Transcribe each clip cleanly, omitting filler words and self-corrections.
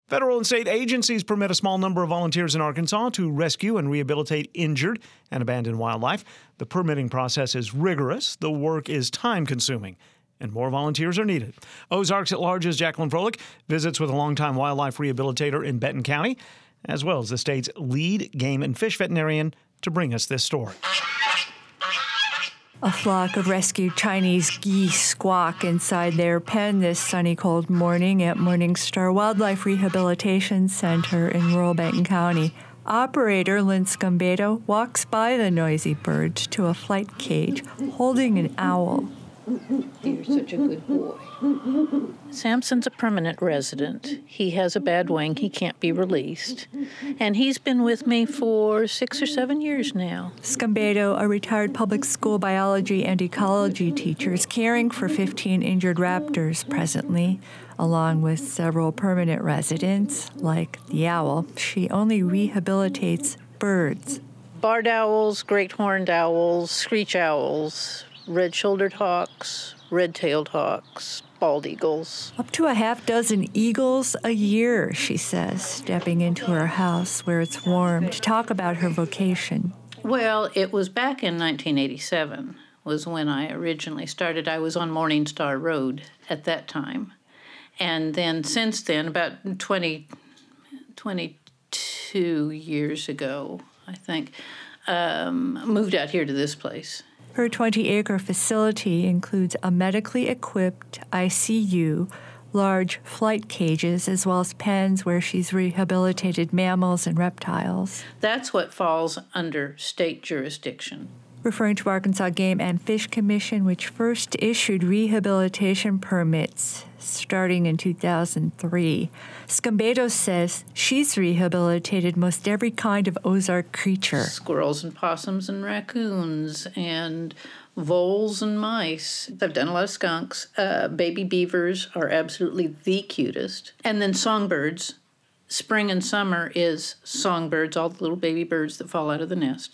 Federal and state agencies permit a small number of volunteers in Arkansas to rescue and rehabilitate injured and abandoned wildlife. The permitting process is rigorous. The work is time-consuming, and more volunteers are needed. Ozarks at Large's Jacqueline Froelich visits with a longtime wildlife rehabilitator in Benton County, as well as the state's lead game and fish veterinarian, to bring us this story. A flock of rescued Chinese geese squawk inside their pen this sunny, cold morning at Morningstar Wildlife Rehabilitation Center in rural Benton County. Operator Lynn Scumbeto walks by the noisy birds to a flight cage holding an owl. You're such a good boy. Samson's a permanent resident. He has a bad wing. He can't be released. And he's been with me for 6 or 7 years now. Scumbeto, a retired public school biology and ecology teacher, is caring for 15 injured raptors presently, along with several permanent residents, like the owl. She only rehabilitates birds. Barred owls, great horned owls, screech owls, red-shouldered hawks, red-tailed hawks, bald eagles. Up to a half dozen eagles a year, she says, stepping into her house where it's warm to talk about her vocation. Well, it was back in 1987 was when I originally started. I was on Morningstar Road at that time. And then since then, about 22 years ago, I think, moved out here to this place. Her 20-acre facility includes a medically equipped ICU, large flight cages, as well as pens where she's rehabilitated mammals and reptiles. That's what falls under state jurisdiction. Referring to Arkansas Game and Fish Commission, which first issued rehabilitation permits starting in 2003. Scumbeto says she's rehabilitated most every kind of Ozark creature. Squirrels and possums and raccoons and voles and mice. I've done a lot of skunks. Baby beavers are absolutely the cutest. And then songbirds. Spring and summer is songbirds, all the little baby birds that fall out of the nest,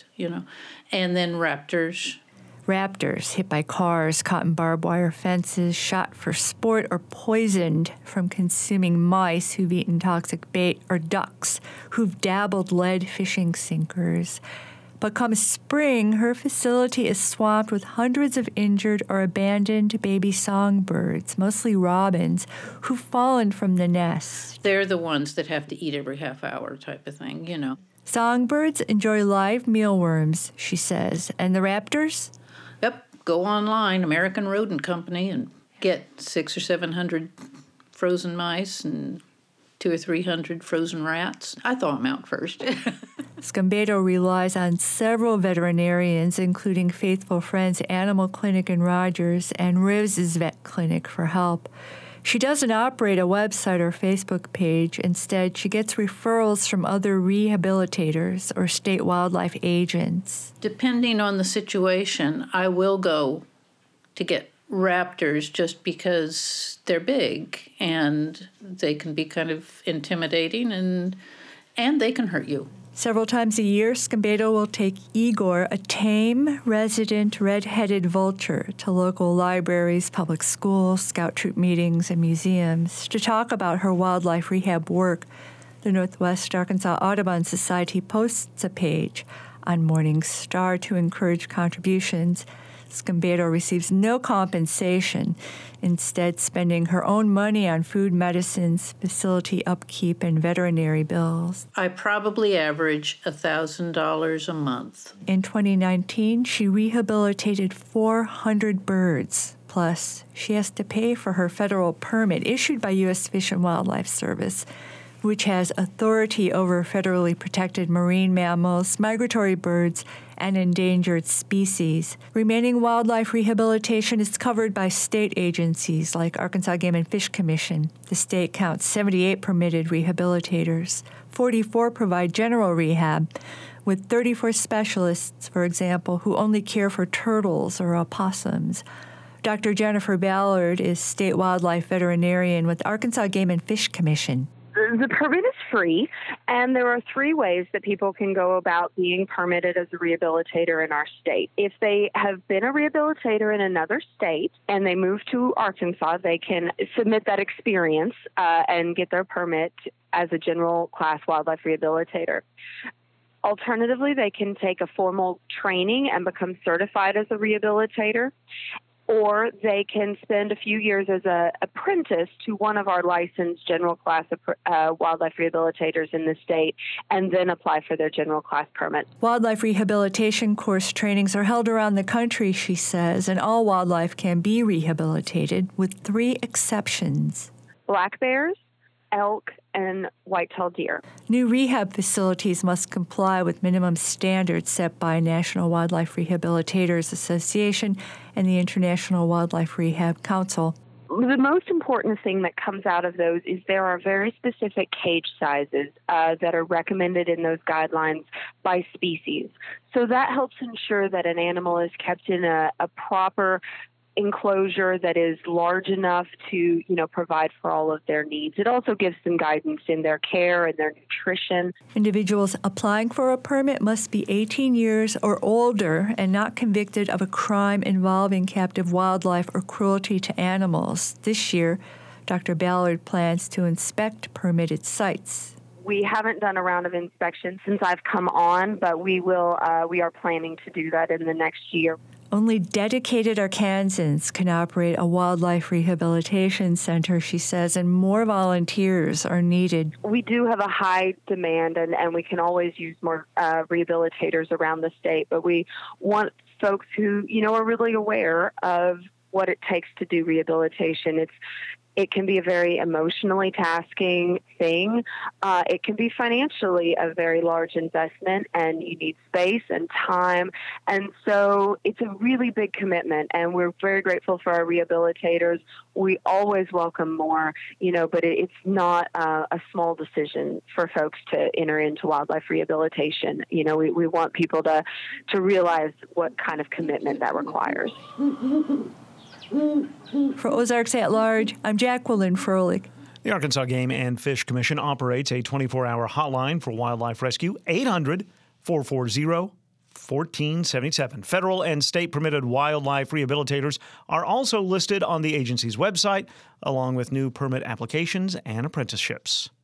And then raptors. Raptors hit by cars, caught in barbed wire fences, shot for sport, or poisoned from consuming mice who've eaten toxic bait, or ducks who've dabbled lead fishing sinkers. But come spring, her facility is swamped with hundreds of injured or abandoned baby songbirds, mostly robins, who've fallen from the nest. They're the ones that have to eat every half hour type of thing, Songbirds enjoy live mealworms, she says. And the raptors? Yep, go online, American Rodent Company, and get 600 or 700 frozen mice and 200 or 300 frozen rats. I thaw them out first. Scumbeto relies on several veterinarians, including Faithful Friends Animal Clinic in Rogers and Rivs' Vet Clinic, for help. She doesn't operate a website or Facebook page. Instead, she gets referrals from other rehabilitators or state wildlife agents. Depending on the situation, I will go to get raptors just because they're big and they can be kind of intimidating and they can hurt you. Several times a year, Scumbeto will take Igor, a tame, resident, red-headed vulture, to local libraries, public schools, scout troop meetings, and museums to talk about her wildlife rehab work. The Northwest Arkansas Audubon Society posts a page on Morningstar to encourage contributions. Scumbeto receives no compensation, instead spending her own money on food, medicines, facility upkeep, and veterinary bills. I probably average $1,000 a month. In 2019, she rehabilitated 400 birds. Plus, she has to pay for her federal permit issued by U.S. Fish and Wildlife Service, which has authority over federally protected marine mammals, migratory birds, and endangered species. Remaining wildlife rehabilitation is covered by state agencies like Arkansas Game and Fish Commission. The state counts 78 permitted rehabilitators. 44 provide general rehab, with 34 specialists, for example, who only care for turtles or opossums. Dr. Jennifer Ballard is state wildlife veterinarian with Arkansas Game and Fish Commission. The permit is free, and there are 3 ways that people can go about being permitted as a rehabilitator in our state. If they have been a rehabilitator in another state and they move to Arkansas, they can submit that experience and get their permit as a general class wildlife rehabilitator. Alternatively, they can take a formal training and become certified as a rehabilitator, or they can spend a few years as an apprentice to one of our licensed general class wildlife rehabilitators in the state and then apply for their general class permit. Wildlife rehabilitation course trainings are held around the country, she says, and all wildlife can be rehabilitated with 3 exceptions: black bears, elk, and white-tailed deer. New rehab facilities must comply with minimum standards set by National Wildlife Rehabilitators Association and the International Wildlife Rehab Council. The most important thing that comes out of those is there are very specific cage sizes that are recommended in those guidelines by species. So that helps ensure that an animal is kept in a proper enclosure that is large enough to, provide for all of their needs. It also gives them guidance in their care and their nutrition. Individuals applying for a permit must be 18 years or older and not convicted of a crime involving captive wildlife or cruelty to animals. This year, Dr. Ballard plans to inspect permitted sites. We haven't done a round of inspections since I've come on, but we are planning to do that in the next year. Only dedicated Arkansans can operate a wildlife rehabilitation center, she says, and more volunteers are needed. We do have a high demand, and we can always use more rehabilitators around the state, but we want folks who, are really aware of what it takes to do rehabilitation. It can be a very emotionally tasking thing. It can be financially a very large investment, and you need space and time. And so it's a really big commitment, and we're very grateful for our rehabilitators. We always welcome more, but it's not a small decision for folks to enter into wildlife rehabilitation. We want people to realize what kind of commitment that requires. For Ozarks at Large, I'm Jacqueline Froelich. The Arkansas Game and Fish Commission operates a 24-hour hotline for wildlife rescue, 800-440-1477. Federal and state-permitted wildlife rehabilitators are also listed on the agency's website, along with new permit applications and apprenticeships.